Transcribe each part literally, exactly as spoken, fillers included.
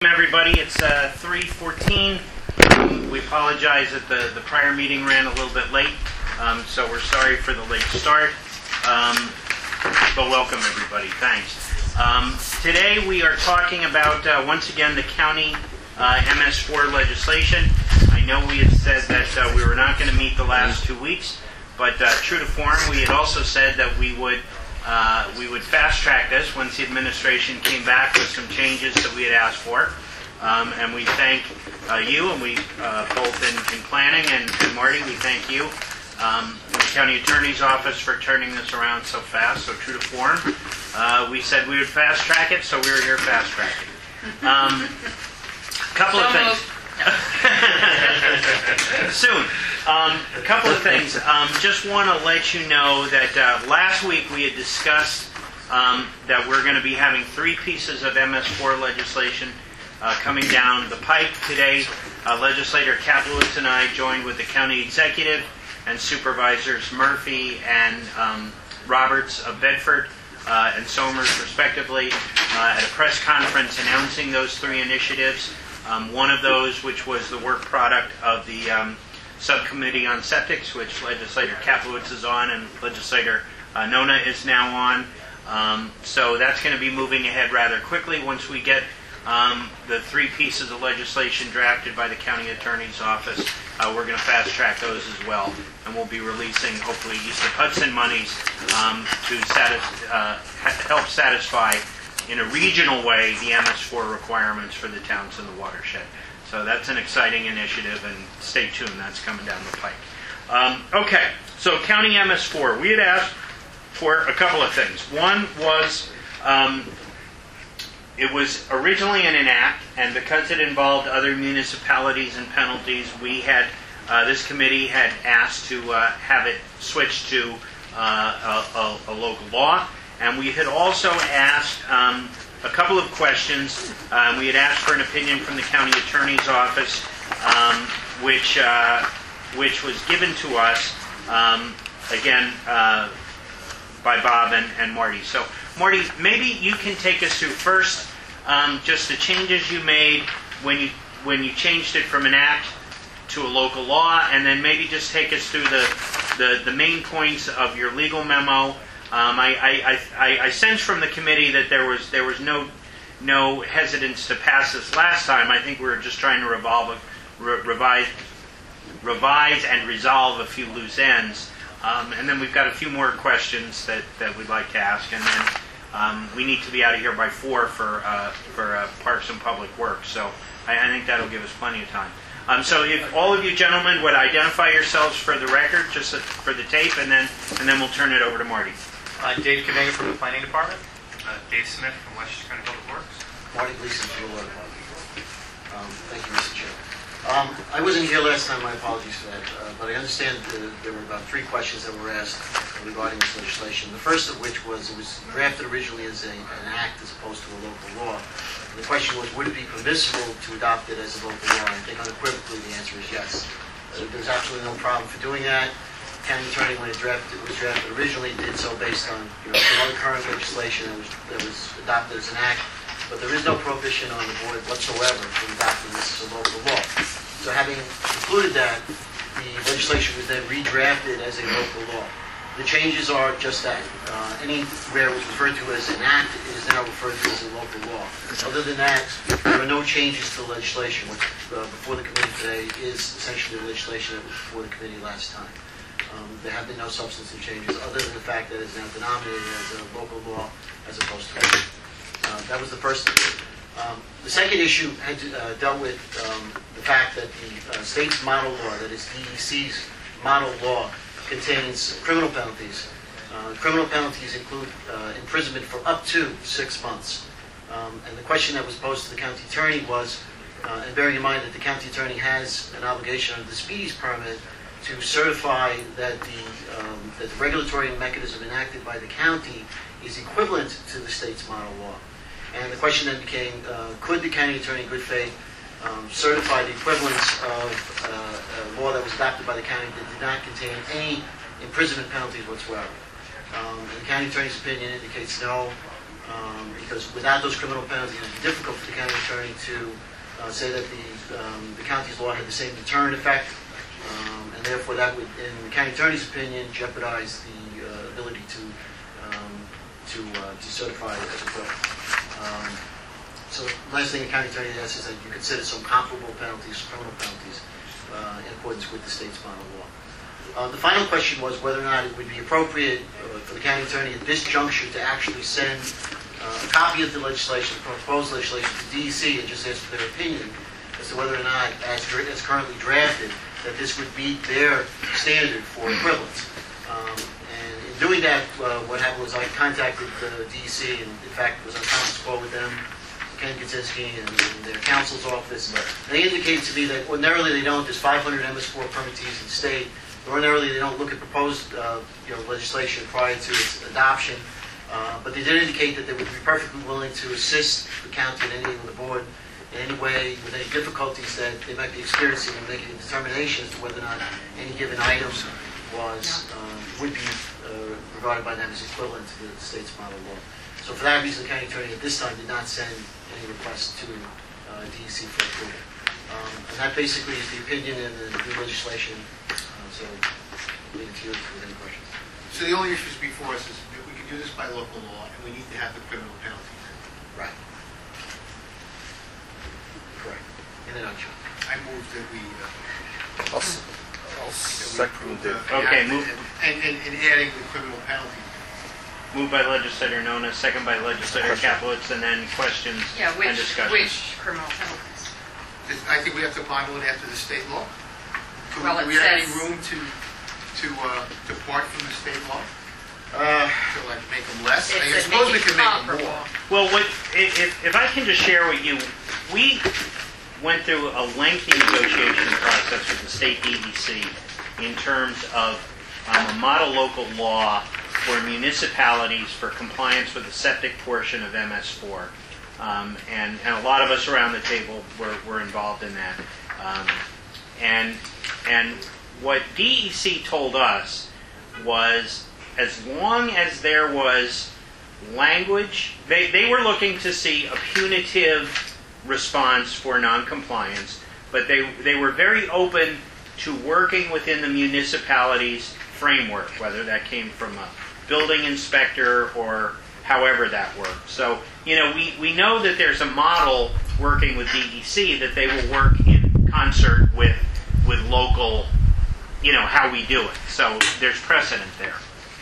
Everybody, it's uh, three fourteen. Um, we apologize that the, the prior meeting ran a little bit late, um, so we're sorry for the late start. Um, but welcome, everybody. Thanks. Um, today we are talking about, uh, once again, the county uh, M S four legislation. I know we had said that uh, we were not going to meet the last two weeks, but uh, true to form, we had also said that we would Uh, we would fast-track this once the administration came back with some changes that we had asked for. Um, and we thank uh, you, and we, uh, both in, in planning, and, and Marty, we thank you, um, the County Attorney's Office for turning this around so fast, so true to form. Uh, we said we would fast-track it, so we were here fast-tracking. Um, a couple of things. Soon. Um, a couple of things. Um, just want to let you know that uh, last week we had discussed um, that we're going to be having three pieces of M S four legislation uh, coming down the pike today. Uh, Legislator Kaplowitz and I joined with the county executive and supervisors Murphy and um, Roberts of Bedford uh, and Somers, respectively, uh, at a press conference announcing those three initiatives. Um, one of those, which was the work product of the um, subcommittee on septics, which Legislator Kaplowitz is on and Legislator uh, Nona is now on. Um, so that's going to be moving ahead rather quickly. Once we get um, the three pieces of legislation drafted by the County Attorney's Office, uh, we're going to fast-track those as well. And we'll be releasing, hopefully, East of Hudson monies um, to satis uh, help satisfy in a regional way, the M S four requirements for the towns in the watershed. So that's an exciting initiative, and stay tuned, that's coming down the pike. Um, okay, so County M S four. We had asked for a couple of things. One was, um, it was originally in an act, and because it involved other municipalities and penalties, we had, uh, this committee had asked to uh, have it switched to uh, a, a, a local law. And we had also asked um, a couple of questions. Um, we had asked for an opinion from the county attorney's office, um, which uh, which was given to us, um, again, uh, by Bob and, and Marty. So, Marty, maybe you can take us through first um, just the changes you made when you when you changed it from an act to a local law, and then maybe just take us through the the, the main points of your legal memo. Um, I, I, I, I sense from the committee that there was there was no no hesitance to pass this last time. I think we were just trying to revolve, re, revise, revise and resolve a few loose ends. Um, and then we've got a few more questions that, that we'd like to ask. And then um, we need to be out of here by four for uh, for uh, Parks and Public Works. So I, I think that'll give us plenty of time. Um, so if all of you gentlemen would identify yourselves for the record, just for the tape, and then and then we'll turn it over to Marty. Uh, Dave Kavanga from the Planning Department. Uh, Dave Smith from Westchester County Public Works. Marty Gleason from the Water Department. Um, thank you, Mister Chair. Um, I wasn't here last time, my apologies for that, uh, but I understand uh, there were about three questions that were asked regarding this legislation. The first of which was it was drafted originally as a, an act as opposed to a local law. And the question was, would it be permissible to adopt it as a local law? And I think unequivocally the answer is yes. So there's absolutely no problem for doing that. County attorney, when it, drafted, it was drafted originally, did so based on you know, some other current legislation that was, that was adopted as an act. But there is no prohibition on the board whatsoever from adopting this as a local law. So having concluded that, the legislation was then redrafted as a local law. The changes are just that. Uh, anywhere it was referred to as an act, it is now referred to as a local law. Other than that, there are no changes to the legislation. What's uh, before the committee today is essentially the legislation that was before the committee last time. Um, there have been no substantive changes other than the fact that it is now denominated as a local law as opposed to a uh, that was the first issue. Um, the second issue had to, uh, dealt with um, the fact that the uh, state's model law, that is D E C's model law, contains criminal penalties. Uh, criminal penalties include uh, imprisonment for up to six months. Um, and the question that was posed to the county attorney was, uh, and bearing in mind that the county attorney has an obligation under the Speedies permit to certify that the, um, that the regulatory mechanism enacted by the county is equivalent to the state's model law. And the question then became, uh, could the county attorney in good faith um, certify the equivalence of uh, a law that was adopted by the county that did not contain any imprisonment penalties whatsoever? Um, and the county attorney's opinion indicates no. um, because without those criminal penalties, it would be difficult for the county attorney to uh, say that the, um, the county's law had the same deterrent effect, um, and therefore that would, in the county attorney's opinion, jeopardize the uh, ability to um, to uh, to certify it as a crime. Um, so the last thing the county attorney asks is that you consider some comparable penalties, criminal penalties, uh, in accordance with the state's model law. Uh, the final question was whether or not it would be appropriate uh, for the county attorney at this juncture to actually send uh, a copy of the legislation, proposed legislation, to D E C and just ask for their opinion as to whether or not, as, as currently drafted, that this would meet their standard for equivalence. Um, and in doing that, uh, what happened was I contacted the D E C, and in fact was on a conference call with them, Ken Kaczynski and, and their counsel's office. And they indicated to me that ordinarily they don't. There's five hundred M S four permittees in the state. Ordinarily, they don't look at proposed uh, you know, legislation prior to its adoption, uh, but they did indicate that they would be perfectly willing to assist the county and any of the board in any way with any difficulties that they might be experiencing in making a determination as to whether or not any given item was um, would be uh, regarded by them as equivalent to the state's model law. So for that reason, the county attorney at this time did not send any request to uh, D E C for approval. Um, and that basically is the opinion and the new legislation. So, I'll leave it to you if there's any questions. So the only issues before us is that we can do this by local law, and we need to have the criminal penalties. Right. Correct. In a nutshell. I move that we... Uh, I'll, s- I'll that we second approve it. the- Okay, and, move- And, and, and adding the criminal penalty. Moved by legislator Nona, second by legislator Kaplowitz, and then questions Yeah, and which, discussion. which criminal penalties? Is- I think we have to model it after the state law. Do we- Well, do it we have any says- room to, to uh, depart from the state law? Uh, To like make them less? It I said suppose we make it can make them comparable. more. Well, what, if, if I can just share with you, we went through a lengthy negotiation process with the state D E C in terms of um, a model local law for municipalities for compliance with the septic portion of M S four. Um, and, and a lot of us around the table were, were involved in that. Um, and, and what D E C told us was as long as there was language, they, they were looking to see a punitive response for noncompliance, but they, they were very open to working within the municipality's framework, whether that came from a building inspector or however that worked. So, you know, we, we know that there's a model working with D E C that they will work in concert with, with local, you know, how we do it. So there's precedent there.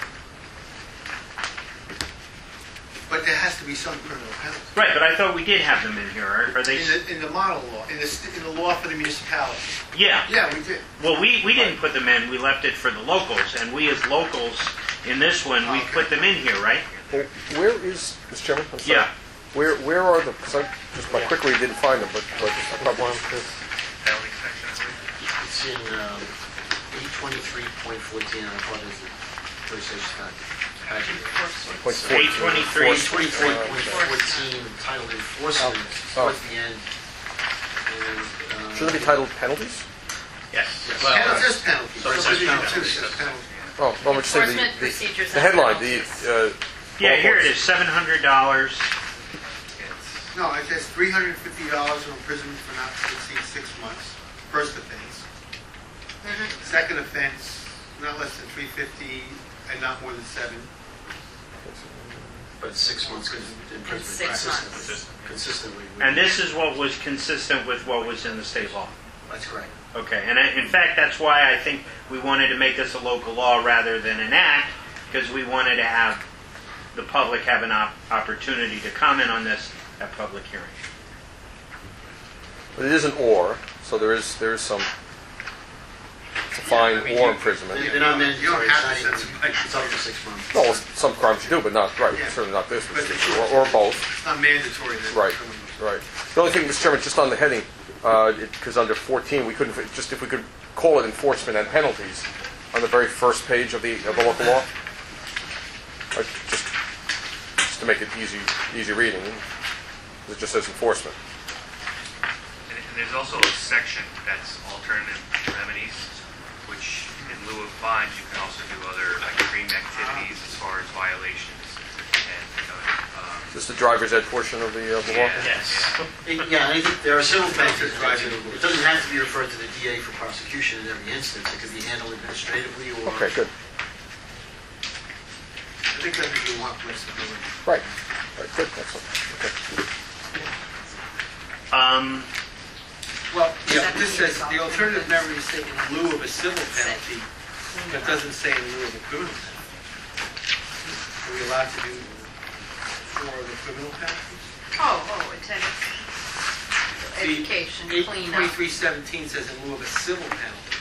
But there has to be some criminal penalty. Right, but I thought we did have them in here. Are, are they? In the, in the model law, in the, st- in the law for the municipality. Yeah. Yeah, we did. Well, we, we didn't put them in. We left it for the locals, and we as locals in this one, we Okay. put them in here, right? Where, where is, Mister Chairman? I'm sorry. Yeah. Where where are the, because I just by quickly didn't find them, but, but I probably... Penalty section, I believe. it's in um, eight twenty-three point fourteen, I apologize, the legislation package. Point It's, uh, eight twenty-three. eight twenty-three point fourteen, entitled Enforcement, Oh. towards the end. And, uh, Shouldn't it be titled penalties? Yes. Well, Penalty, it says penalty. So it says Subdivision penalty. two says penalty. Oh, no, I'm just saying Enforcement the, procedures the, the and headline, the... penalties. Uh, Yeah, here it ballpark. is, seven hundred dollars. It's No, it says three hundred fifty dollars or imprisonment for not to exceed six months. First offense. Mhm. Second offense, not less than three hundred fifty and not more than seven. But it's six months because imprisonment six consistently. Consistently. with- And this is what was consistent with what was in the state law. That's correct. Okay, and I- in fact, that's why I think we wanted to make this a local law rather than an act, because we wanted to have the public have an op- opportunity to comment on this at public hearing. But it is an or, so there is there is some it's a fine I mean, or you- imprisonment. They're not You don't mandatory, have it's to not send even, somebody. it's up to six months. No, well, some crimes you do, but not, right, Yeah. certainly not this, But it's- or, or both. It's not mandatory that Right, criminals. right. The only thing, Mister Chairman, just on the heading, because under fourteen, we couldn't, just if we could call it enforcement and penalties on the very first page of the, of the local law. Like, just, just to make it easy, easy reading, it just says enforcement. And and there's also a section that's alternative remedies, which in lieu of fines, you can also do other like extreme activities as far as violations. And, you know, um, Is this the driver's ed portion of the, uh, the law? Yes. It- Yeah, and I think there are civil penalties. It doesn't have to be referred to the D A for prosecution in every instance. It could be handled administratively or... Okay, good. I think that's what you want flexibility. Right. Right, good, excellent. Okay. Um, Well, yeah, this says, the alternative remedy is in lieu of a civil penalty, but doesn't say in lieu of a criminal penalty. Are we allowed to do for the criminal penalties? Oh, oh, attendance, education, Eight cleanup. twenty-three seventeen says in lieu of a civil penalty.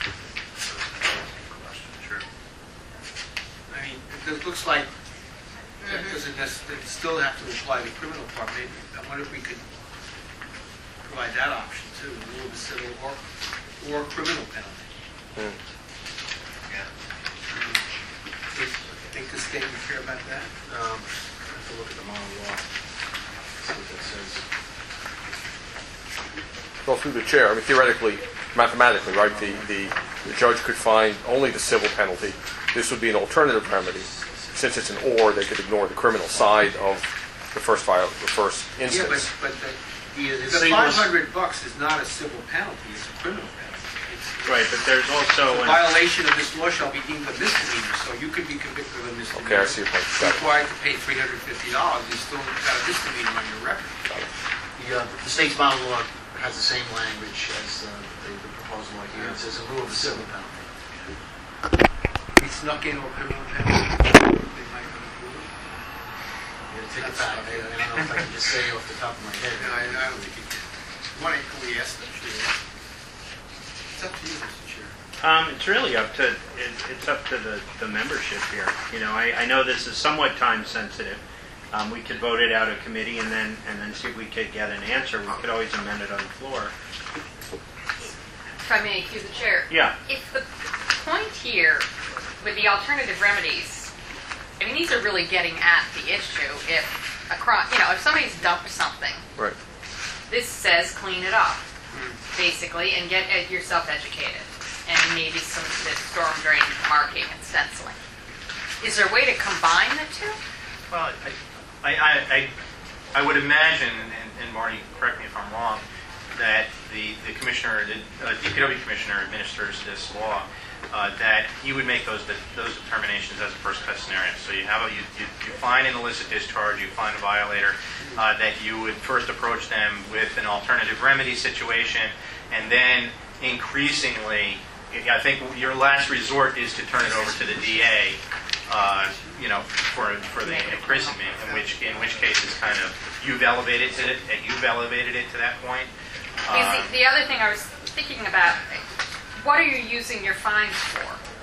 True. I mean, it looks like that Mhm. doesn't necessarily, still have to apply the criminal part. Maybe, I wonder if we could provide that option too, in lieu of a civil or, or criminal penalty. Hmm. Yeah. Do you think the state would care about that? Um, I have to look at the model law, see what that says. Well, through the chair, I mean, theoretically, mathematically, right, the, the, the judge could find only the civil penalty. This would be an alternative remedy. Since it's an or, they could ignore the criminal side of the first file, the first Yeah, but, instance. but the, The, the the state five was- hundred bucks is not a civil penalty, it's a criminal penalty. It's- right, but there's also, The an- violation of this law shall be deemed a misdemeanor, so you could be convicted of a misdemeanor. Okay, I see your point. Got it. Required to pay three hundred fifty dollars, you still got a misdemeanor on your record. The, uh, the state's model law has the same language as uh, the, the proposed law here. It says in lieu of a civil penalty. We snuck into a criminal penalty. They might not approve it. You gotta take it back. I, I don't know if I can just say off the top of my head. No, I, I don't think you can. Why don't we ask them? It's up to you, Mister Chair. um, it's really up to, it, it's up to the, the membership here. You know, I, I know this is somewhat time sensitive. Um, we could vote it out of committee and then, and then see if we could get an answer. We could always amend it on the floor. If I may accuse the chair. Yeah. If the point here with the alternative remedies, I mean, these are really getting at the issue. If a crime, you know, if somebody's dumped something, Right. this says clean it up, basically, and get uh, yourself educated, and maybe some storm drain marking and stenciling. Is there a way to combine the two? Well, I, I, I, I, I would imagine, and, and Marty, correct me if I'm wrong, that the, the commissioner, the uh, D P W commissioner administers this law, uh, that you would make those those determinations as a first cut scenario. So you have a, you, you, you find an illicit discharge, you find a violator, uh, that you would first approach them with an alternative remedy situation, and then increasingly, I think your last resort is to turn it over to the D A, uh, you know, for for the imprisonment. In which in which case it's kind of you've elevated it, and you've elevated it to that point. Is Uh, the, the other thing I was thinking about, what are you using your fines for?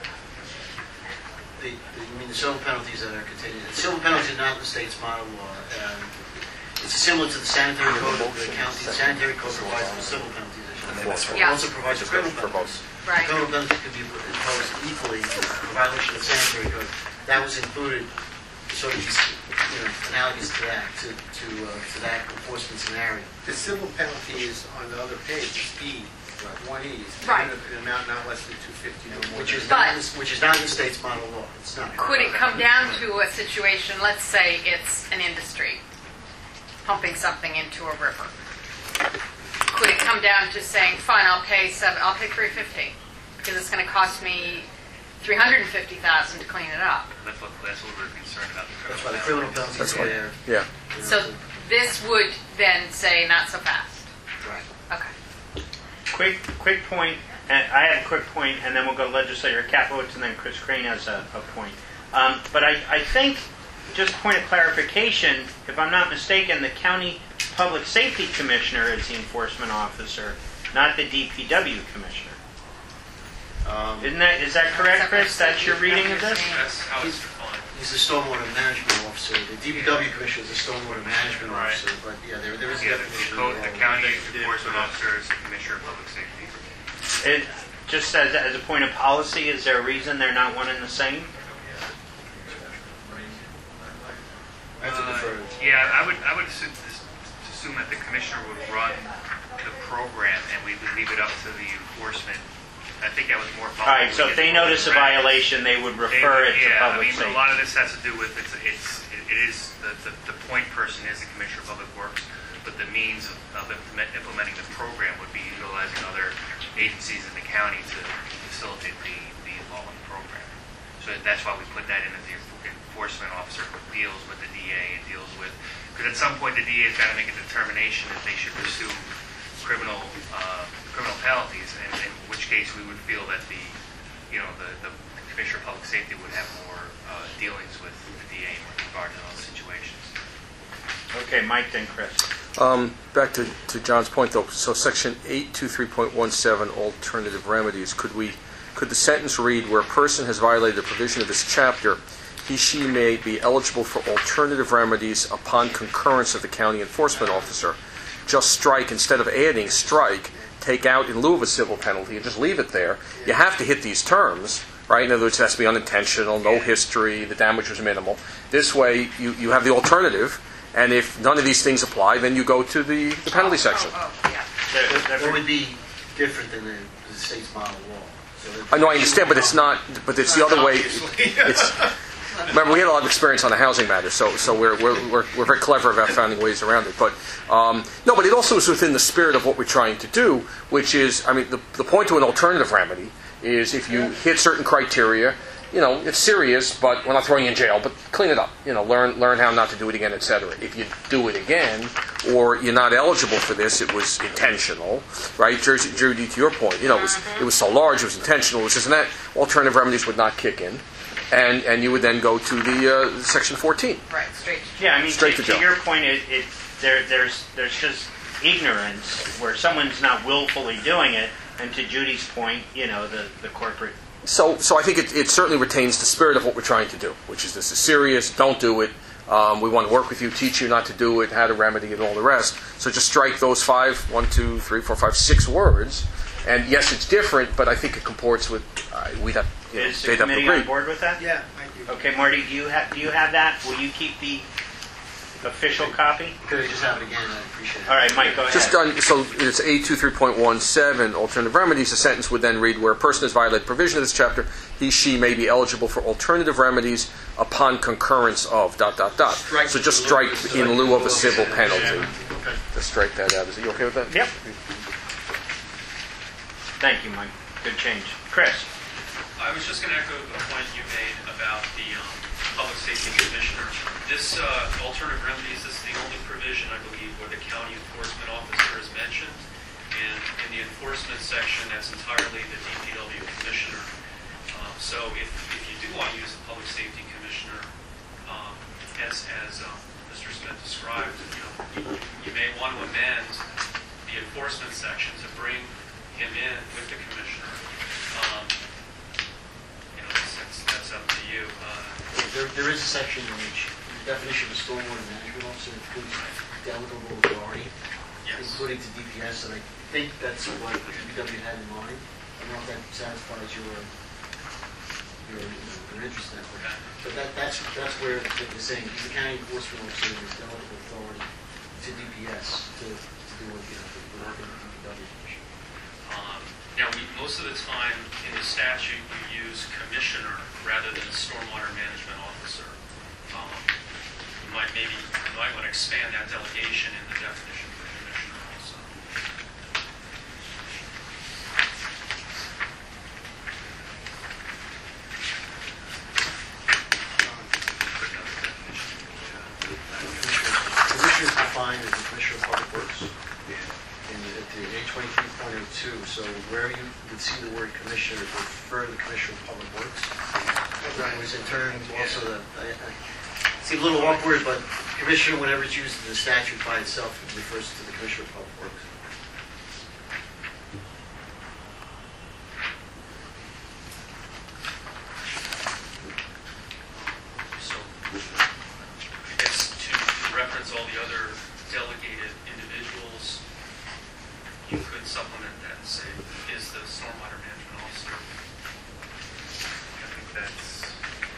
The, the, you mean the civil penalties that are contained? The civil penalties are not in the state's model law. Um, it's similar to the sanitary code of the county. The sanitary code provides for civil penalties. It Yeah. also provides for criminal For both. penalties. Right. Criminal penalty could be imposed equally for violation of the sanitary code. That was included, sort of, you know, analogous to that, to to, uh, to that enforcement scenario. The civil penalty is on the other page, it's E, one E. It's Right. an amount not less than two fifty, no more. Which is But- not, in the- which is not in the state's model law. It's not. Could it come down to a situation, let's say it's an industry pumping something into a river? Could it come down to saying, fine, I'll pay seven, I'll pay three fifty because it's going to cost me three hundred and fifty thousand to clean it up? That's what, that's what we're concerned about. the That's why the criminal criminal penalties That's are why. there. Yeah. you know, So to- this would then say not so fast. Right. Okay. Quick, quick point, and I have a quick point, and then we'll go legislator Capowitz, and then Chris Crane has a, a point. Um, but I, I think, just a point of clarification, if I'm not mistaken, the county public safety commissioner is the enforcement officer, not the D P W commissioner. Um, Isn't that, is that correct, Chris? That's your reading of this? That's how it's defined. He's the stormwater management officer. The D P W commissioner is the stormwater management Right. officer, but yeah, there, there is a Yeah, the definition. code, the of- county enforcement officer is the commissioner of public safety. It just says, as a point of policy, is there a reason they're not one and the same? I have to defer. Uh, Yeah, I would, I would assume, assume that the commissioner would run the program and we would leave it up to the enforcement I think that was more. All right, so if they notice a violation, they would refer it to Yeah, I public mean, safety. a lot of this has to do with, it's, it's, it is, the, the, the point person is the Commissioner of Public Works, but the means of, of implement, implementing the program would be utilizing other agencies in the county to facilitate the, the involvement program. So that's why we put that in as the enforcement officer who deals with the D A and deals with, because at some point the D A's got to make a determination that they should pursue criminal, uh, criminal penalties, and in which case we would feel that the, you know, the, the Commissioner of Public Safety would have more uh, dealings with the D A with regard to those situations. Okay, Mike, then Chris. Um, back to, to John's point, though. So, Section eight twenty-three point one seven, alternative remedies. Could we, could the sentence read, "Where a person has violated a provision of this chapter, he, she may be eligible for alternative remedies upon concurrence of the county enforcement officer." Just strike, instead of adding, strike, take out in lieu of a civil penalty, and just leave it there. You have to hit these terms, right? In other words, it has to be unintentional, no history, the damage was minimal. This way, you, you have the alternative. And if none of these things apply, then you go to the, the penalty section. Oh, oh, yeah. There- there- It would be different than the, the state's model law. So that- I know, I understand, but it's not. But it's the other way. Obviously. It's, remember, we had a lot of experience on the housing matter, so so we're we're we're, we're very clever about finding ways around it. But um, no, but it also is within the spirit of what we're trying to do, which is, I mean, the the point to an alternative remedy is if you hit certain criteria. You know, it's serious, but we're not throwing you in jail, but clean it up. You know, learn learn how not to do it again, et cetera. If you do it again, or you're not eligible for this, it was intentional, right? Jersey, Judy, to your point, you know, it was, it was so large, it was intentional, it was this and that. Alternative remedies would not kick in, and and you would then go to the uh, Section fourteen. Right, straight. Yeah, I mean, Straight to, to to jail. your point, it, it there there's there's just ignorance where someone's not willfully doing it, and to Judy's point, you know, the, the corporate. So, so I think it, it certainly retains the spirit of what we're trying to do, which is this is serious, don't do it. Um, we want to work with you, teach you not to do it, how to remedy it, and all the rest. So just strike those five, one, two, three, four, five, six words. And yes, it's different, but I think it comports with, uh, we'd have, you know, Is the they'd have to committee on agree. board with that? Yeah, I do. Okay, Marty, do you have do you have that? Will you keep the official copy? Could I just have it again? I appreciate it. All right, Mike, go ahead. Just on, so it's eight twenty-three point one seven, alternative remedies. The sentence would then read, "Where a person has violated provision of this chapter, he, she may be eligible for alternative remedies upon concurrence of dot dot dot." Strike So just in strike lieu of- in lieu of a civil penalty. Okay. Just strike that out. Is you okay with that? Yep. Thank you, Mike. Good change. Chris? I was just going to echo the point you made about the um, Public Safety Commissioner. This uh, alternative remedies is the only provision, I believe, where the county enforcement officer is mentioned. And in the enforcement section, that's entirely the D P W Commissioner. Um, so if, if you do want to use the Public Safety Commissioner, um, as, as um, Mister Smith described, you know, you, you may want to amend the enforcement section to bring him in with the Commissioner. Um, you know, that's, that's, that's up to you. Uh, There, there is a section in which the definition of a stormwater management officer includes delegable authority, yes. including to D P S, and I think that's what D P W had in mind. I don't know if that satisfies your your, your interest in that, but, but that, that's that's where they're saying he's the county enforcement officer with delegable authority to D P S to, to do what you know to work in the D P W commission. Um, now, we, most of the time in the statute, you use commissioner rather than stormwater management officer. Um, you might maybe you might want to expand that delegation in the definition for commissioner also. Commissioner is defined as the Commissioner of Public Works in the, at the A twenty-three point oh two. So where you would see the word commissioner, it would refer to the Commissioner of Public Works. That was in turn also the, I, I, it's a little awkward, but commissioner, whenever it's used in the statute by itself, it refers to the Commissioner of Public Works. So, I guess to, to reference all the other delegated individuals, you could supplement that and say, is the stormwater management officer. I think that's,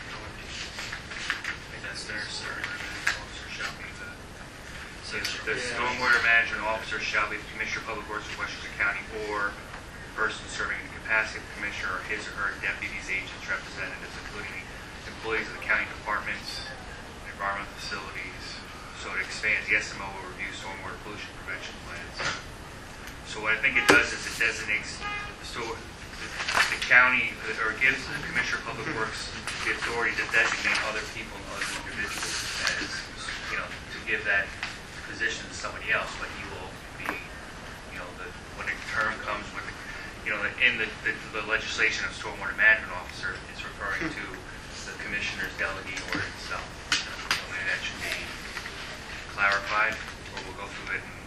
I think that's necessary. Officer shall be the, so the stormwater management officer shall be the Commissioner of Public Works of Westchester County or person serving in the capacity of commissioner or his or her deputies, agents, representatives, including employees of the county departments, environmental facilities. So it expands. The S M O will review stormwater pollution prevention plans. So what I think it does is it designates so the, the county or gives the Commissioner of Public Works the authority to designate other people and other individuals as, you know, to give that position to somebody else. But he will be, you know, the, when a term comes, when the, you know, in the, the, the legislation of stormwater management officer, it's referring to the commissioner's delegate order itself. So maybe that should be clarified, or we'll go through it. And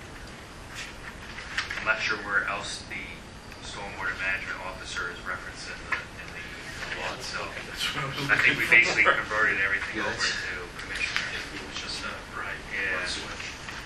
I'm not sure where else the stormwater management officer is referenced in the, in the law itself. I think we basically converted everything over to commissioner. It's just a right Yeah. switch.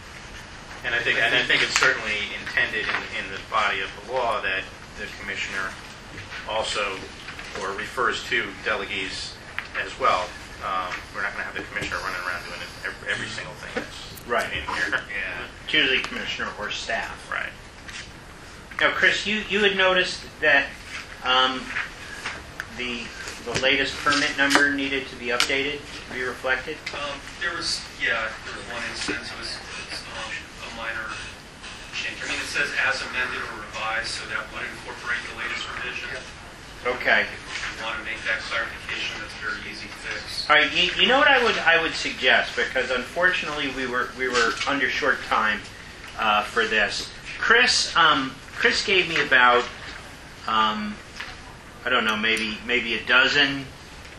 And I think, and I think it's certainly intended in, in the body of the law that the commissioner also, or refers to delegates as well. Um, we're not going to have the commissioner running around doing it every, every single thing that's Right. in here. Yeah. It's usually commissioner or staff. Right. Now, Chris, you, you had noticed that um, the the latest permit number needed to be updated, to be reflected. Um, there was, yeah, there was one instance, it was it's, um, a minor change. I mean, it says as amended or revised, so that would incorporate the latest revision. Okay. If you want to make that clarification, that's very easy to fix. All right. You, you know what I would I would suggest, because unfortunately we were we were under short time uh, for this. Chris um, Chris gave me about um, I don't know, maybe maybe a dozen,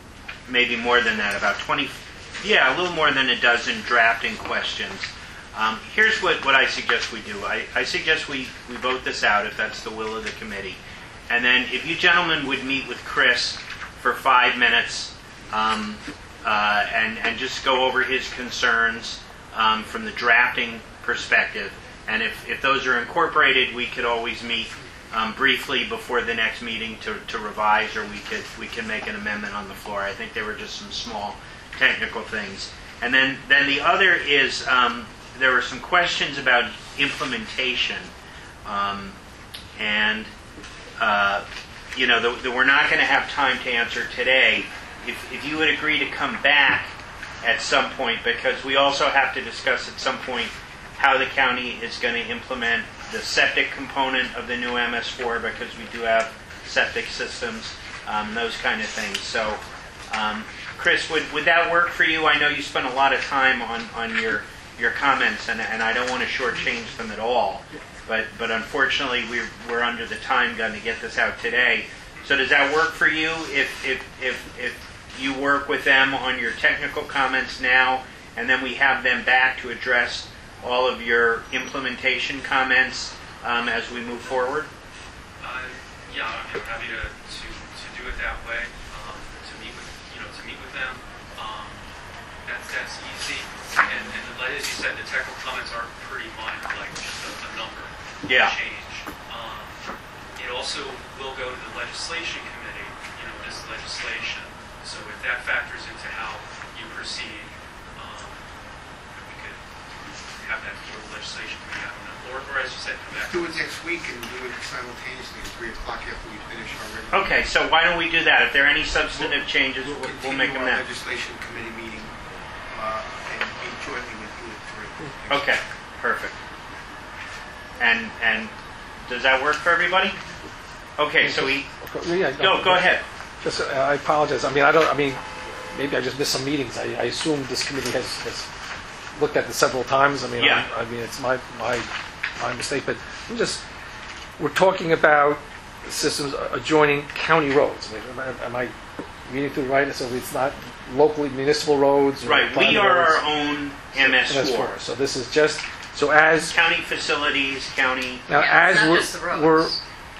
maybe more than that, about twenty. Yeah, a little more than a dozen drafting questions. Um, here's what, what I suggest we do. I, I suggest we, we vote this out if that's the will of the committee. And then if you gentlemen would meet with Chris for five minutes um, uh, and, and just go over his concerns um, from the drafting perspective. And if, if those are incorporated, we could always meet um, briefly before the next meeting to, to revise, or we could we can make an amendment on the floor. I think there were just some small technical things. And then, then the other is um, there were some questions about implementation. Um, and, uh, you know, that we're not going to have time to answer today. If, if you would agree to come back at some point, because we also have to discuss at some point how the county is going to implement the septic component of the new M S four, because we do have septic systems, um, those kind of things. So, um, Chris, would, would that work for you? I know you spent a lot of time on, on your your comments, and, and I don't want to shortchange them at all. But but unfortunately, we're, we're under the time gun to get this out today. So does that work for you if, if, if, if you work with them on your technical comments now, and then we have them back to address all of your implementation comments um, as we move forward? Uh, yeah, I'm happy to, to, to do it that way. Um, to meet with you know to meet with them. Um, that's that's easy. And, and as you said, the technical comments are pretty minor, like just a, a number Yeah. change. Um, it also will go to the legislation committee. You know, this legislation. So if that factors into how you proceed, um, we could have that for the legislation committee. I don't know. Or, or as you said, come back. Do it next week and do it simultaneously at three o'clock after we finish our regular. Okay, so why don't we do that? If there are any substantive changes, we'll, we'll make them Continue our then. legislation committee meeting uh, and meet jointly with you at three. Okay, perfect. And and does that work for everybody? Okay, so we Yeah, go go ahead. Just, uh, I apologize. I mean, I don't. I mean, maybe I just missed some meetings. I, I assume this committee has, has looked at this several times. I mean, Yeah. I, I mean, it's my my my mistake. But I'm just we're talking about systems adjoining county roads. I mean, am, I, am I reading through right? So it's not locally municipal roads. Or Right, we private are roads? our own M S four. So this is just so as County facilities, county. now Yeah, it's as not we're, just the roads. we're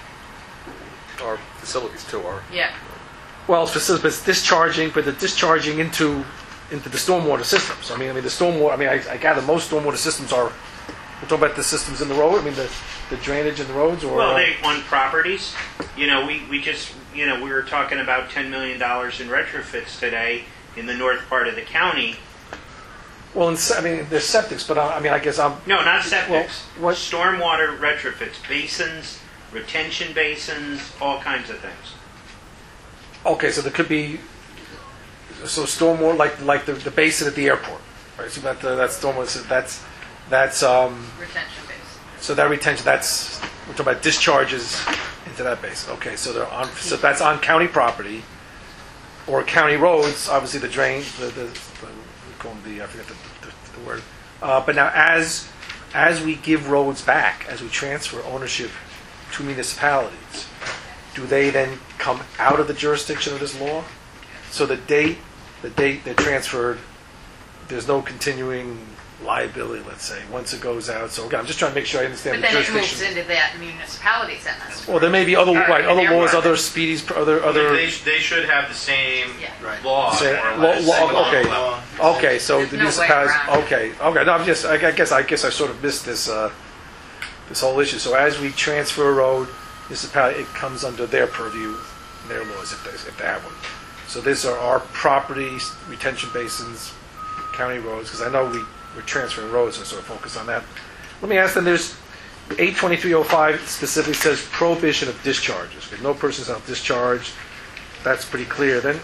Our facilities too are. Yeah. well, it's facil- but it's discharging, but the discharging into into the stormwater systems. I mean, I mean the stormwater. I mean, I, I gather most stormwater systems are. We're talking about the systems in the road. I mean, the, the drainage in the roads, or Well, uh, they on properties. You know, we, we just you know we were talking about ten million dollars in retrofits today in the north part of the county. well, in, se- I mean, there's septics, but I, I mean, I guess I'm. No, not septics. Well, what- Stormwater retrofits, basins, retention basins, all kinds of things. Okay, so there could be, so stormwater, like, like the, the basin at the airport, right? So that, uh, that's stormwater, so that's, that's, um, Retention basin. so that retention, that's, we're talking about discharges into that basin. Okay, so they're on, so that's on county property or county roads, obviously the drain, the, the, the we call them the, I forget the, the, the word. Uh, but now as, as we give roads back, as we transfer ownership to municipalities, do they then come out of the jurisdiction of this law? So the date, the date they're transferred, there's no continuing liability, let's say, once it goes out. So again, I'm just trying to make sure I understand But the then it moves jurisdiction. into that municipality's M S. Well, there may be other, Or right, in other their laws, market. other speedies, other, other. They, they should have the same Yeah. Right. law, Say- more or law- less. law- Same okay. law. Okay, so There's the no way municipalities. around it. Okay, okay. No, I'm just. I I guess. I guess I sort of missed this. Uh, this whole issue. So as we transfer a road, municipality, it comes under their purview, their laws, if they, if they have one. So these are our property retention basins, county roads, because I know we we're transferring roads, and sort of focus on that. Let me ask them. There's eight twenty-three oh five specifically says prohibition of discharges. Okay, no person shall discharge. That's pretty clear. Then.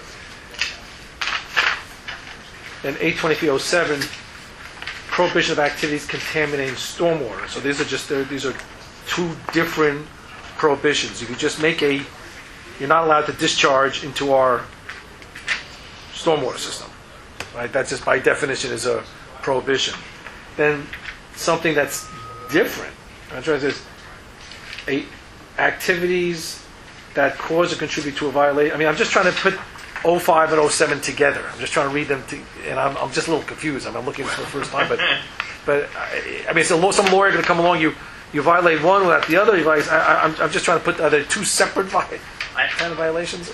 And eight twenty-three oh seven, prohibition of activities contaminating stormwater. So these are just these are two different prohibitions. You could just make a, you're not allowed to discharge into our stormwater system, right? That just by definition is a prohibition. Then something that's different. I'm trying to say, a activities that cause or contribute to a violation. I mean, I'm just trying to put oh five and oh seven together. I'm just trying to read them, to, and I'm, I'm just a little confused. I'm, I'm looking at this for the first time, but but I, I mean, so some lawyer going to come along. You you violate one without the other. You violate, I, I, I'm, I'm just trying to put are there two separate vi- kind of violations?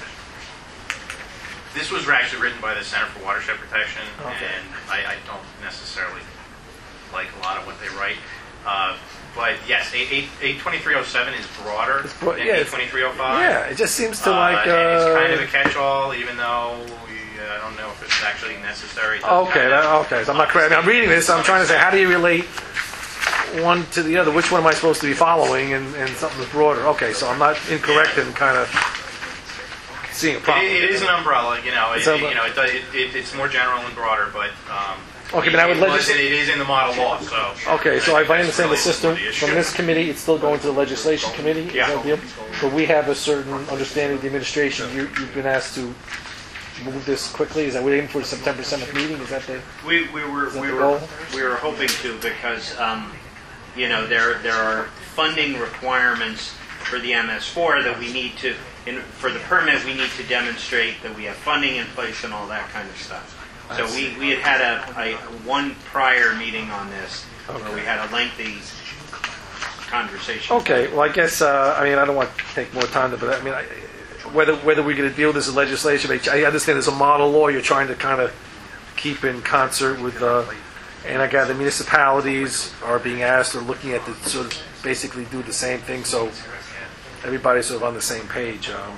This was actually written by the Center for Watershed Protection, Okay. and I, I don't necessarily like a lot of what they write. Uh, but yes, eight twenty-three oh seven is broader It's bro- than yeah, eight it's- twenty-three oh five. Yeah, it just seems to Uh, like. Uh, and it's kind of a catch-all, even though we, uh, I don't know if it's actually necessary. It does Okay, kind of- that, okay. So I'm not correct. I'm reading this. I'm trying to say, how do you relate one to the other? Which one am I supposed to be following? And, and something's broader. Okay, so I'm not incorrect in kind of seeing a problem. It, it is an umbrella, you know. It, It's a- you know, it, it, it, it's more general and broader, but um, Okay, but I would it, legis- was- it is in the model law. So Okay, so if I understand the That's system, really the issue. from this committee, it's still going to the legislation committee? Is Yeah. that the deal? But we have a certain understanding of the administration. You, you've been asked to move this quickly. Is that we're aiming for the September seventh meeting? Is that the? We, we were Is that we the were goal? we were hoping to because um, you know there there are funding requirements for the M S four that we need to in, for the permit we need to demonstrate that we have funding in place and all that kind of stuff. So we, we had had a, a one prior meeting on this where we had a lengthy conversation. Okay, well, I guess, uh, I mean, I don't want to take more time, but I mean, I, whether whether we're going to deal with this in legislation, I understand there's a model law you're trying to kind of keep in concert with, uh, and I gather municipalities are being asked or looking at the sort of basically do the same thing, so everybody's sort of on the same page. Um,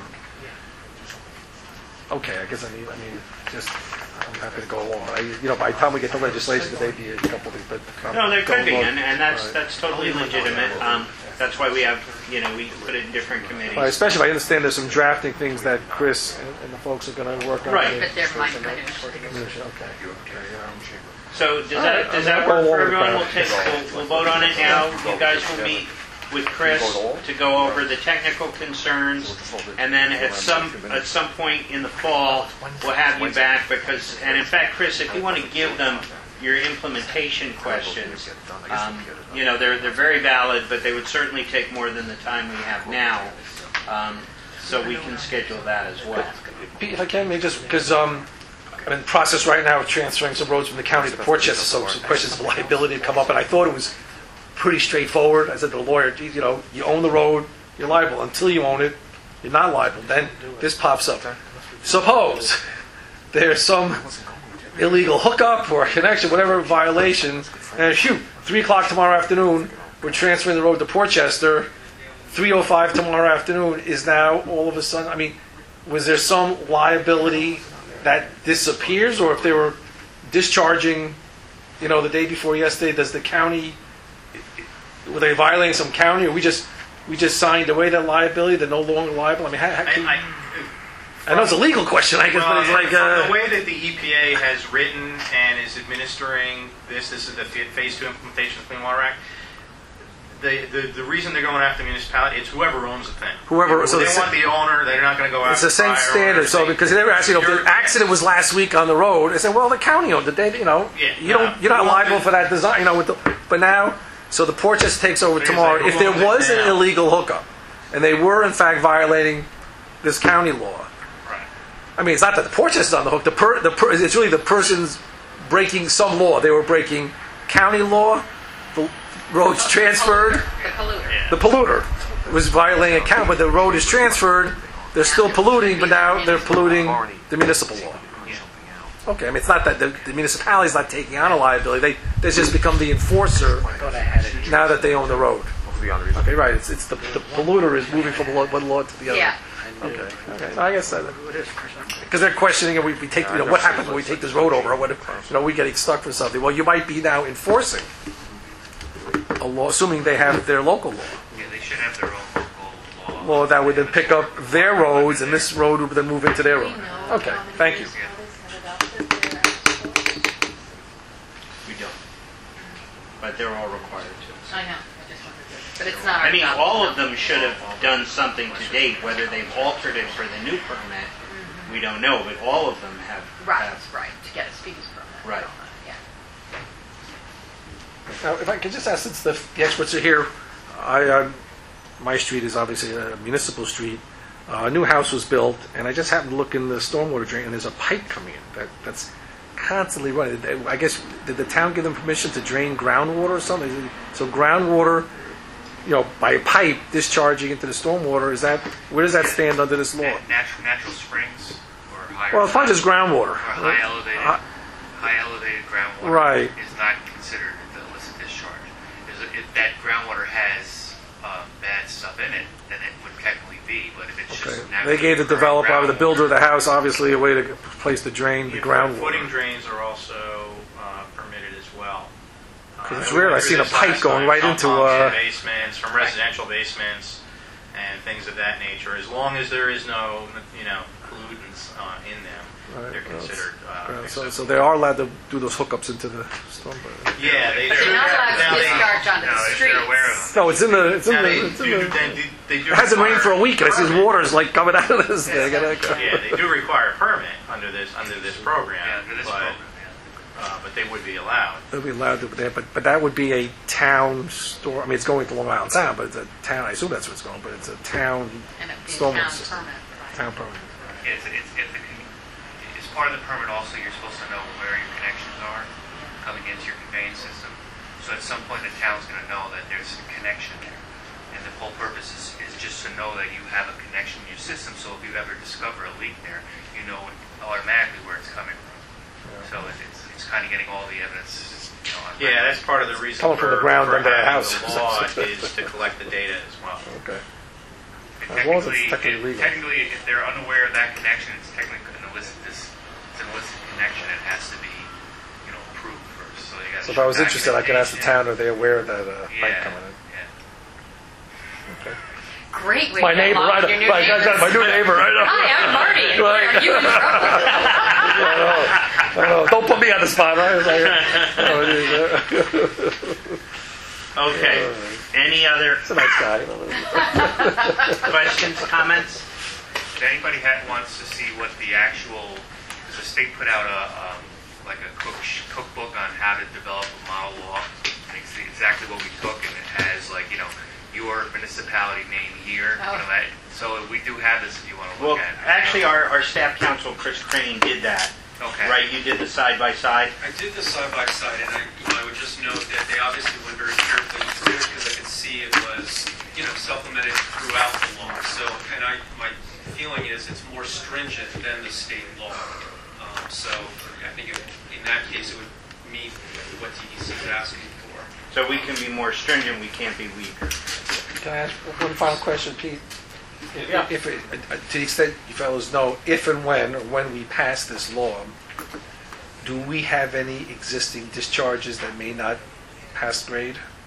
okay, I guess I need, I mean, just, I'm happy to go along. I, you know, by the time we get to legislation, there may be a couple of things, but I'm No, there could going be, along. and, and that's All right. that's totally legitimate. Um, that's why we have you know we put it in different committees. Well, especially if I understand there's some drafting things that Chris and, and the folks are going to work on. Right. But they're my minute. Okay. Okay. Um, So does All that right, does I'm that gonna work go for along with everyone? We'll that. take we'll, we'll vote on it now. You guys will meet with Chris to go over the technical concerns, and then at some at some point in the fall we'll have you back because and in fact, Chris, if you want to give them your implementation questions, um, you know they're they're very valid, but they would certainly take more than the time we have now. Um, so we can schedule that as well. Pete, if I can, maybe just because um, I'm in the process right now of transferring some roads from the county to Portchester, so some questions of liability have come up, and I thought it was pretty straightforward. I said to the lawyer, "Gee, you know, you own the road, you're liable. Until you own it, you're not liable." Then this pops up. Suppose there's some illegal hookup or connection, whatever violation, and shoot, three o'clock tomorrow afternoon, we're transferring the road to Portchester. three oh five tomorrow afternoon is now all of a sudden, I mean, was there some liability that disappears, or if they were discharging, you know, the day before yesterday, does the county, were they violating some county, or we just we just signed away that liability, they're no longer liable? I mean, how, how can, I, I, I, know it's a legal question, I guess, well, but it's like, from uh, the way that the E P A has written and is administering this, this is the phase two implementation of the Clean Water Act. The, the, the reason they're going after the municipality, it's whoever owns the thing. Whoever- If so they the- want the owner, they're not going to go after it's the same prior standard. owners. So because they were asking, you know, if You're- the accident was last week on the road, they said, well, the county owned it. They, you know, Yeah, you don't, no. you're not Who owned liable it? for that design. You know, with the, but now, so the Porteous takes over It's tomorrow. like, who If there owns it was an now? illegal hookup, and they were in fact violating this county law, Right. I mean, it's not that the Porteous is on the hook. The per, the per, it's really the person's breaking some law. They were breaking county law. The road's transferred. The polluter. Yeah. The polluter was violating a count, but the road is transferred. They're still polluting, but now they're polluting the municipal law. Okay, I mean, it's not that the, the municipality's not taking on a liability. They they just become the enforcer now that they own the road. Okay, right. It's it's the, the polluter is moving from one law to the other. Yeah. Okay. Okay. No, I guess that because they're questioning it. We, we take you know what happens when we take this road over? Or what if, you know we getting stuck for something? Well, you might be now enforcing a law, assuming they have their local law. Yeah, they should have their own local law. Well, that would then pick up their roads, and this road would then move into their road. Okay, thank you. We don't. But they're all required to. I know. I just wanted to, but it's not. I mean, our job. all of them should have done something to date. Whether they've altered it for the new permit, we don't know. But all of them have. Right, have right, to get a speedy permit. Right. Yeah. Now, if I could just ask, since the, the experts are here, I, uh, my street is obviously a municipal street. Uh, a new house was built, and I just happened to look in the stormwater drain, and there's a pipe coming in that, that's constantly running. I guess, did the town give them permission to drain groundwater or something? So groundwater, you know, by a pipe discharging into the stormwater, is that, where does that stand under this law? Natural, natural springs or higher. Well, it's not just groundwater. Or high elevated, Uh, high elevated groundwater Right. is not considered the illicit discharge. Is it- If that groundwater has uh, bad stuff in it, then it would technically be. But if it's Okay. just naturally They gave the occurring developer, the groundwater- builder of the house, obviously a way to place the drain, the Footing groundwater. drains are also uh, permitted as well. Uh, 'Cause it's we rare, went I've through seen a this pipe last going time, right some into, pumps uh, in basements, from residential basements, and things of that nature. As long as there is no, you know, pollutants uh, in them, Right, they're well, considered. Uh, Uh, So, acceptable. so they are allowed to do those hookups into the stormwater. Yeah, they But do. they're not allowed Now to they- discharge onto No, the they're- streets. they're aware of it. No, it's in the, it's in Now the, they it's in do, the, then do- they do it hasn't rained for a require week, and I see permit. water's like coming out of this thing. and I- Yeah, they do require a permit under this under this program, Yeah, under this but program, uh, but they would be allowed. They'll be allowed to, but, but but that would be a town store, I mean, it's going to Long Island Sound, but it's a town, I assume that's where it's going, but it's a town, And it would be a Stormwater town system. permit. right. town permit. Yeah, it's, it's, it's, the, con- as part of the permit also, you're supposed to know where your connections are coming into your conveyance system. So at some point, the town's going to know that there's a connection there. And the whole purpose is, is just to know that you have a connection in your system, so if you ever discover a leak there, you know automatically where it's coming from. So it- it's, it's kind of getting all the evidence, you know. on- Yeah, that's part of the reason Coming for, from the ground for under a having house. the law is to collect the data as well. Okay. And As long as it's technically, technically if- legal. technically, if they're unaware of that connection, it's technically an illicit, this, it's an illicit connection, it has to be, you know, approved first, so you gotta So if show I was interested, I could ask the documentation. town, are they aware of that uh, pipe Yeah, coming in? yeah. Okay. Great way My to get neighbor, along right? with your new Right, neighbors. my new neighbor, right? Hi, I'm Marty. and Right. Are you in trouble? I know. I know. Don't put me on the spot, right? It's like, oh, it is, uh, Okay. Any other It's a nice guy. questions, comments? If anybody had, wants to see what the actual, because the state put out a, um, like a cook, cookbook on how to develop a model law, and it's exactly what we took, and it has like, you know, your municipality name here, you Oh. know, that, so we do have this if you want to Well, look at it. actually, our, our staff counsel, Chris Crane, did that. Okay. Right, you did the side-by-side? I did the side by side, and I, you know, I would just note that they obviously went very carefully through it because I could see it was, you know, supplemented throughout the law. So, and I, my feeling is it's more stringent than the state law. Um, so, I think it, in that case, it would meet what T D C is asking for. So we can be more stringent, we can't be weaker. Can I ask one final question, Pete? Yeah. If it, uh, to the extent you fellows know, if and when, or when we pass this law, do we have any existing discharges that may not pass grade?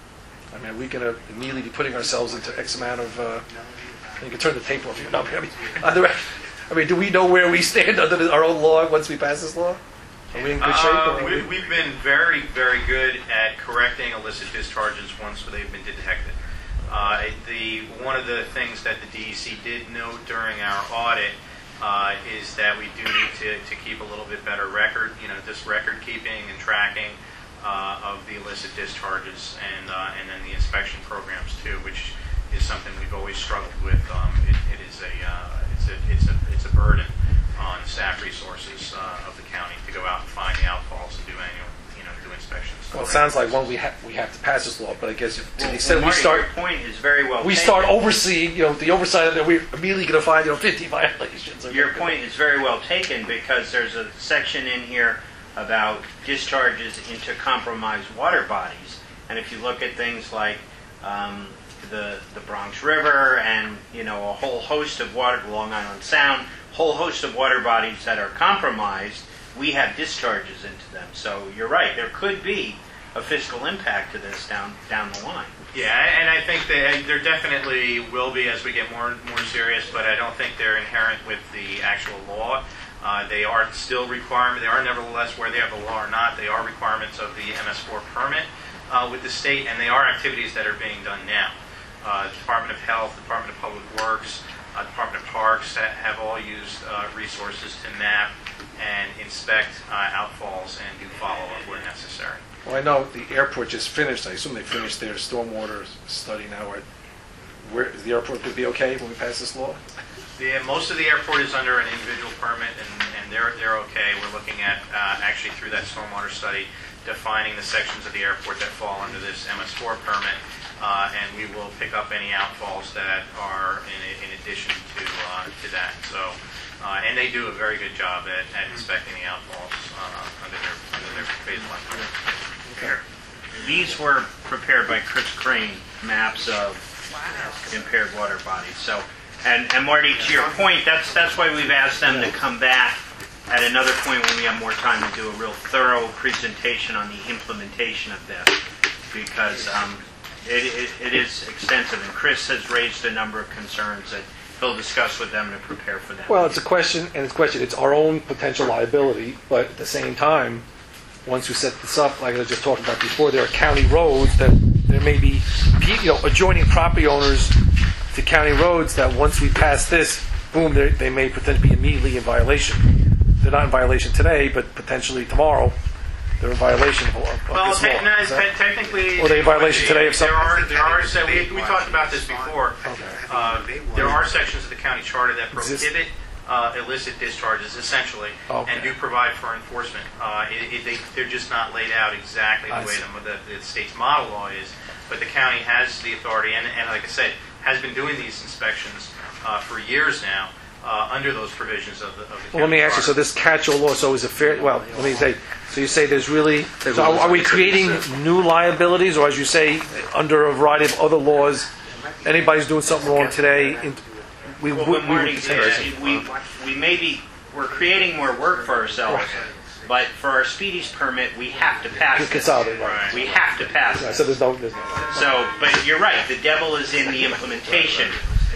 I mean, are we going to immediately be putting ourselves into X amount of, uh, you can turn the tape off. No, I mean, are there, I mean, do we know where we stand under the, our own law once we pass this law? Are we in good shape? Uh, Or are we, we- we've been very, very good at correcting illicit discharges once they've been detected. Uh, the one of the things that the D E C did note during our audit uh, is that we do need to, to keep a little bit better record, you know, this record keeping and tracking uh, of the illicit discharges, and uh, and then the inspection programs too, which is something we've always struggled with. Um, it, it is a uh, it's a it's a it's a burden on staff resources uh, of the county to go out and find the outfalls and do annual, you know, do inspections. Well, it sounds like one we have we have to pass this law, but I guess if, to Well, the extent well, we Marty, start your point is very well we taken. start overseeing, you know, the oversight of that, we're immediately going to find, you know, fifty violations. Your point is very well taken, because there's a section in here about discharges into compromised water bodies, and if you look at things like um, the the Bronx River and, you know, a whole host of water, Long Island Sound, whole host of water bodies that are compromised, we have discharges into them. So you're right, there could be a fiscal impact to this down down the line. Yeah, and I think that there definitely will be as we get more and more serious, but I don't think they're inherent with the actual law. Uh, they are still requirement. They are nevertheless, whether they have the law or not, they are requirements of the M S four permit uh, with the state, and they are activities that are being done now. Uh, the Department of Health, Department of Public Works, uh, Department of Parks ha- have all used uh, resources to map and inspect uh, outfalls and do follow-up where necessary. Well, I know the airport just finished. I assume they finished their stormwater study now. Are- Where is the airport going to be okay when we pass this law? The, most of the airport is under an individual permit, and, and they're they're okay. We're looking at uh, actually through that stormwater study, defining the sections of the airport that fall under this M S four permit, uh, and we will pick up any outfalls that are in, in addition to uh, to that. So, uh, and they do a very good job at, at inspecting the outfalls uh, under their under their phase one permit. These were prepared by Chris Crane, maps of impaired water bodies. So, and, and Marty, to your point, that's that's why we've asked them to come back at another point when we have more time to do a real thorough presentation on the implementation of this, because um, it, it, it is extensive, and Chris has raised a number of concerns that he'll discuss with them to prepare for them. Well, it's a question, and it's a question. It's our own potential liability, but at the same time, once we set this up, like I was just talking about before, there are county roads that there may be, you know, adjoining property owners to county roads that once we pass this, boom, they they may potentially be immediately in violation. They're not in violation today, but potentially tomorrow, they're in violation of, of Well, this te- law. no, Is that- te- technically, Or they in violation today of there something? are there are so we, we talked about this before. Okay. Uh, there are sections of the county charter that Exist- prohibit uh, illicit discharges, essentially, Okay. and do provide for enforcement. Uh, it, it, they, they're just not laid out exactly the I way see. the, the, the state's model law is. But the county has the authority, and, and like I said, has been doing these inspections uh, for years now uh, under those provisions of the, of the county Well, let me ask you, so charter. this catch-all law, so is it fair, well, let me say, so you say there's really, so are are we creating new liabilities, or as you say, under a variety of other laws, anybody's doing something wrong today, in- we Well, would, but we Marty, would yeah, we, we may be, we're creating more work for ourselves, but for our speedies permit, we have to pass it. consolidate, right? We have to pass Right, it. so there's no, there's no. So, but you're right, the devil is in the implementation.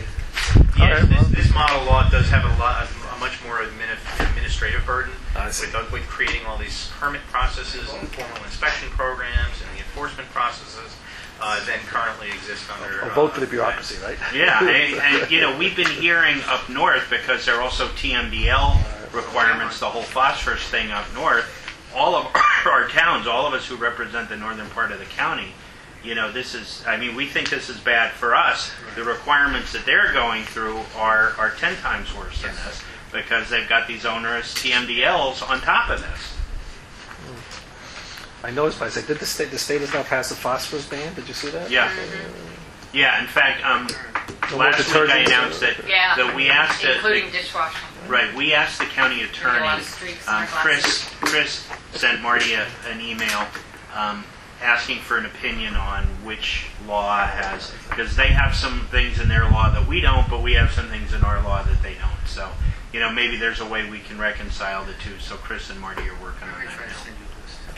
Yes, this, this model law does have a lot, a much more admini- administrative burden I see. with, with creating all these permit processes and formal inspection programs and the enforcement processes uh, than currently exist under. A vote for the uh, bureaucracy, right? Yeah, and, and you know, we've been hearing up north, because there are also T M D L requirements, the whole phosphorus thing up north. All of our towns, all of us who represent the northern part of the county, you know, this is, I mean, we think this is bad for us. The requirements that they're going through are, are ten times worse than this, because they've got these onerous T M D Ls on top of this. I noticed, but I said, did the state, the state has now passed a phosphorus ban, did you see that? Yeah. Yeah, in fact, um, No more last week I detergents? announced that, Yeah. that we asked the, Including dishwashing. right, we asked the county attorney, lot of streaks in um, our Chris, Chris sent Marty a, an email um, asking for an opinion on which law has, because they have some things in their law that we don't, but we have some things in our law that they don't. So, you know, maybe there's a way we can reconcile the two. So Chris and Marty are working on that now. Okay.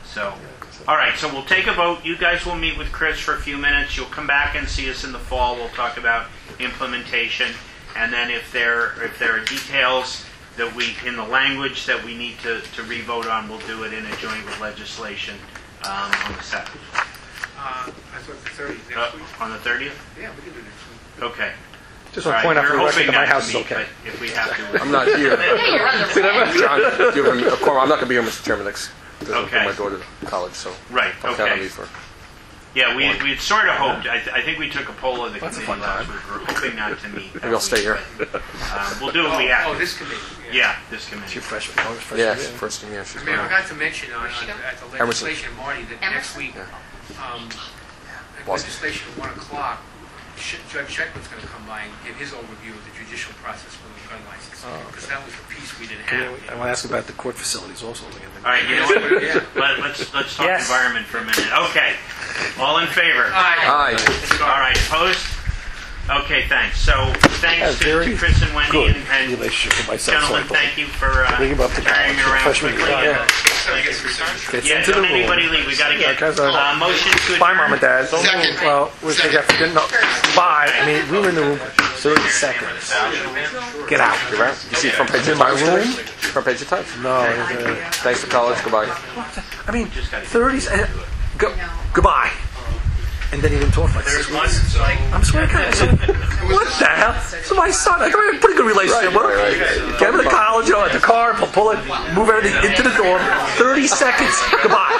So, all right, so we'll take a vote. You guys will meet with Chris for a few minutes. You'll come back and see us in the fall. We'll talk about implementation. And then if there if there are details that we, in the language that we need to, to re-vote on, we'll do it in a joint with legislation um, on the second. Uh, I thought the thirtieth, Uh, next week. on the thirtieth? Yeah, we can do next week. Okay. Just All want to right, point out for we're the record hoping that my not house to is meet, okay. but if we have to. I'm not here. Hey, you're on the See, road. John, give him a quorum. I'm not going to be here, Mister Chairman, next. Because I'm Okay. taking my daughter to college, so Right, I'll count on okay. me for. Yeah, we we had sort of hoped. I, th- I think we took a poll of the That's a committee fun last time. week. We're hoping not to meet. that Maybe I'll stay week, here. but, um, we'll do what we Oh, have oh, to. this committee. Yeah, this It's committee. your freshman. Oh, it's freshman Yeah, year. she's first thing, yeah, she's I mean, I fine. forgot to mention on, on, Emerson? at the Emerson. legislation, Marty, that next Emerson? week, um, at Was- legislation at one o'clock, Sh- Judge Sheckman's going to come by and give his overview of the judicial process for the gun license. Oh, okay. Because that was the piece we didn't Yeah, have. I want to ask about the court facilities also. All right, you know what? Yeah. Let, let's let's talk Yes. environment for a minute. Okay, all in favor? Aye. Aye. All right, opposed? Okay, thanks. So Yeah, thanks to, very to Chris and Wendy good and, and relationship with my son. gentlemen. so I Thank you for uh, Bring him up to carrying me college, around freshman quickly. year. Uh, Fits Yeah, into the don't rule. anybody leave. We got to get Yeah, 'cause, uh, uh, motion to adjourn. Bye, Mom and Dad. Second. Well, we think I forget. No, bye. I mean, we were in the room thirty seconds. Get out. You're right. You see it front page In of my Times room? today? Front page of Times. No. uh, Thanks for college. Goodbye. I mean, thirty. Uh, go, goodbye. And then he didn't talk for like six weeks. I'm swearing. I said, what the hell? So my son, I got a pretty good relationship with him. Right, right. Get him to college, you know, at the car, pull, pull it, move everything into the door. thirty seconds. Goodbye.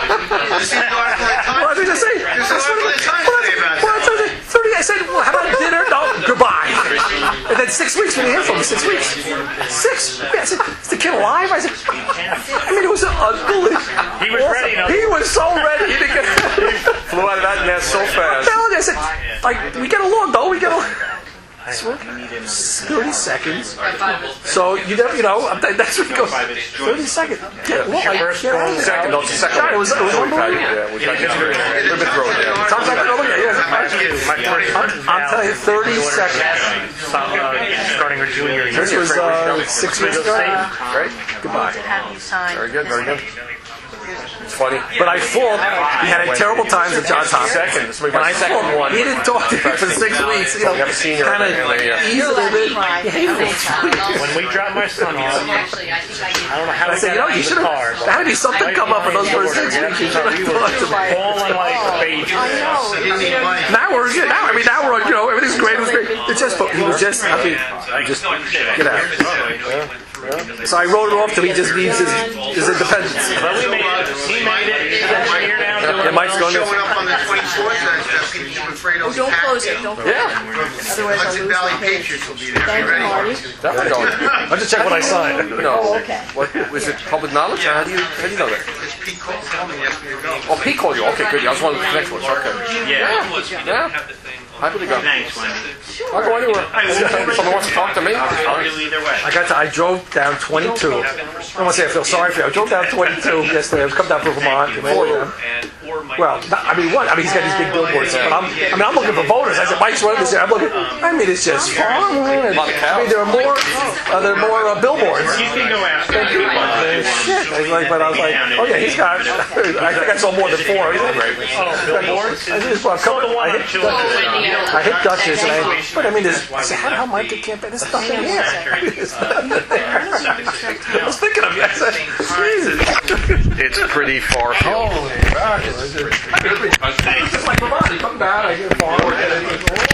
What did I say? That's what I- what did I say? thirty. I said, well, how about dinner? No, goodbye. And then six weeks. We didn't hear from him. Six weeks. Six. I said, is the kid alive? I said, I mean, it was unbelievable. He was ready. Now. He was so ready. He didn't get. Flew out of that nest so I'm fast. telling you, I said, like, we get along, don't we? Get along. thirty seconds. So you never, you know, I'm, that's what he goes. thirty seconds. Get along. Get out of there. Second, no, it's the second. Yeah, it was, it was unbelievable. Yeah, we tried to get you a little bit thrown there. Sometimes I don't look at it. Yeah. I'm, I'm telling you, thirty seconds. Starting her junior year. This was uh, six weeks ago. Right? Goodbye. Very good, very good. It's funny. But I fought. We had a terrible times at Johns Hopkins. Second. This will be And my I second fought. one. He didn't talk to me for six weeks. You know, We have a senior kind of over there, yeah. eased a little bit. You hated it. When we dropped my son off, Actually, I think I did. I don't know how I we said, you know, got out you of should the have. car. There had to be something come up in those first six weeks. You should have talked to me. Falling like babies. Now we're good. Now I mean, now we're on. You know, everything's great. It was great. It's just, but he was just. I mean, just get out. So I wrote it off till he just needs his, his independence. But we made it. He made it. He's here now. Yeah, Mike's going to. Showing up on the twenty-fourth, that's, that's going to be Fredo's Don't pack close day. it, don't close it. Yeah, Otherwise I'll Hudson lose Valley the page. Patriots will be there. Thank You you, ready? Marty. Definitely going. I just check what I signed. No. Okay. What, was it public knowledge? Or how do you, how do you know that? Because Pete called told me he asked me to go. Oh, Pete called you. Okay, good. I was one of the next ones. Okay. Yeah. Yeah. Happy to go. Thanks, Wendy. I'll go anywhere. Someone wants to talk to me? I'll do either way. I got to. I drove down twenty-two. I don't want to say I feel sorry for you. I drove down twenty-two yesterday. I was coming down from Vermont. And all of them. And, or Mike. Well, not, I mean, what? I mean, he's got these big billboards. But I'm, I mean, I'm looking for voters. I said, Mike's running this year. I'm looking. I mean, it's just farmland. I mean, there are more. Uh, there are more uh, billboards. You can go after him. Shit. I was like, but I was like, oh yeah, he's got. I think I saw more than four. Oh, billboards. I just want to come. I hit Dutchess. I hit Dutchess, and I. But I mean, there's. I said, how how Mike get campaign? There's nothing here. I mean, there's nothing there. I was thinking of you. I said, Jesus. It's pretty far. Holy God. It's just like Vermont. You come down, I get farm.